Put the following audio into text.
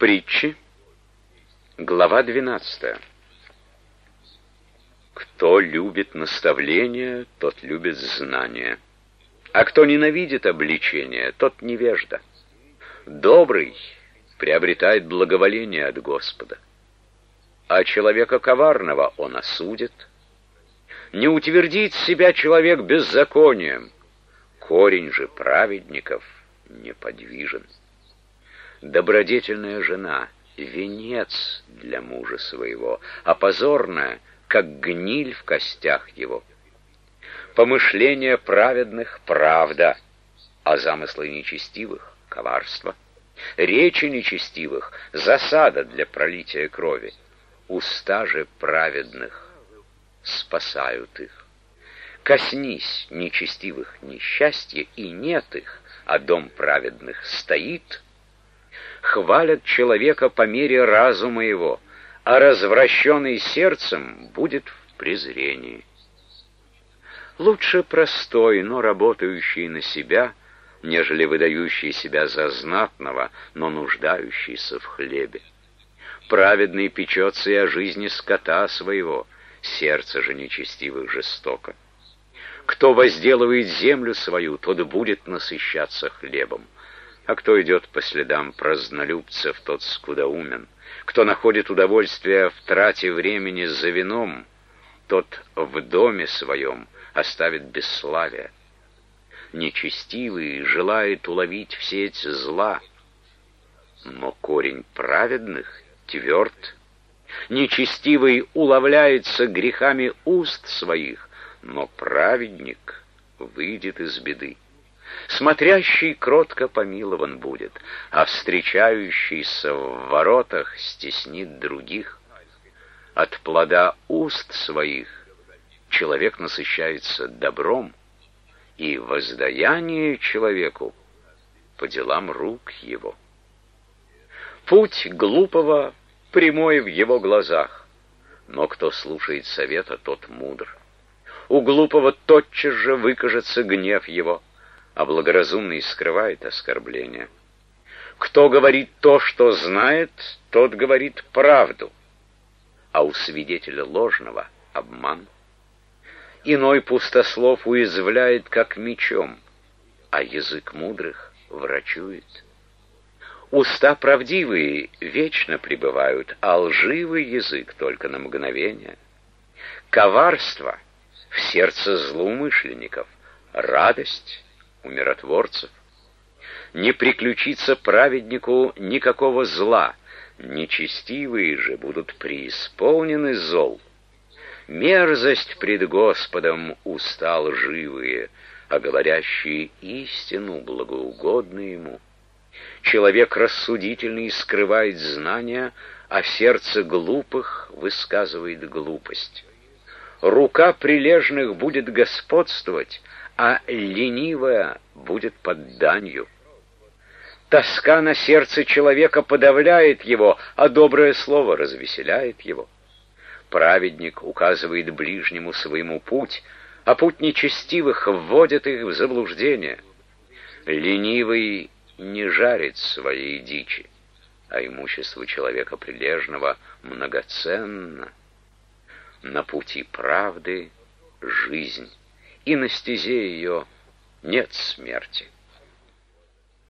Притчи, глава 12. Кто любит наставление, тот любит знание, а кто ненавидит обличение, тот невежда. Добрый приобретает благоволение от Господа, а человека коварного он осудит. Не утвердит себя человек беззаконием, корень же праведников неподвижен. Добродетельная жена — венец для мужа своего, а позорная — как гниль в костях его. Помышления праведных — правда, а замыслы нечестивых — коварство. Речи нечестивых — засада для пролития крови. Уста же праведных спасают их. Коснись нечестивых несчастья, и нет их, а дом праведных стоит. Хвалят человека по мере разума его, а развращенный сердцем будет в презрении. Лучше простой, но работающий на себя, нежели выдающий себя за знатного, но нуждающийся в хлебе. Праведный печется и о жизни скота своего, сердце же нечестивых жестоко. Кто возделывает землю свою, тот будет насыщаться хлебом, а кто идет по следам празднолюбцев, тот скудоумен. Кто находит удовольствие в трате времени за вином, тот в доме своем оставит бесславие. Нечестивый желает уловить в сеть зла, но корень праведных тверд. Нечестивый уловляется грехами уст своих, но праведник выйдет из беды. Смотрящий кротко помилован будет, а встречающийся в воротах стеснит других. От плода уст своих человек насыщается добром, и воздаяние человеку по делам рук его. Путь глупого прямой в его глазах, но кто слушает совета, тот мудр. У глупого тотчас же выкажется гнев его, а благоразумный скрывает оскорбление. Кто говорит то, что знает, тот говорит правду, а у свидетеля ложного — обман. Иной пустослов уязвляет, как мечом, а язык мудрых врачует. Уста правдивые вечно пребывают, а лживый язык только на мгновение. Коварство в сердце злоумышленников, радость у миротворцев. Не приключится праведнику никакого зла, нечестивые же будут преисполнены зол. Мерзость пред Господом уста лживые, а говорящие истину благоугодны ему. Человек рассудительный скрывает знания, а сердце глупых высказывает глупость. Рука прилежных будет господствовать, а ленивая будет под данью. Тоска на сердце человека подавляет его, а доброе слово развеселяет его. Праведник указывает ближнему своему путь, а путь нечестивых вводит их в заблуждение. Ленивый не жарит своей дичи, а имущество человека прилежного многоценно. На пути правды жизнь, и на стезе ее нет смерти.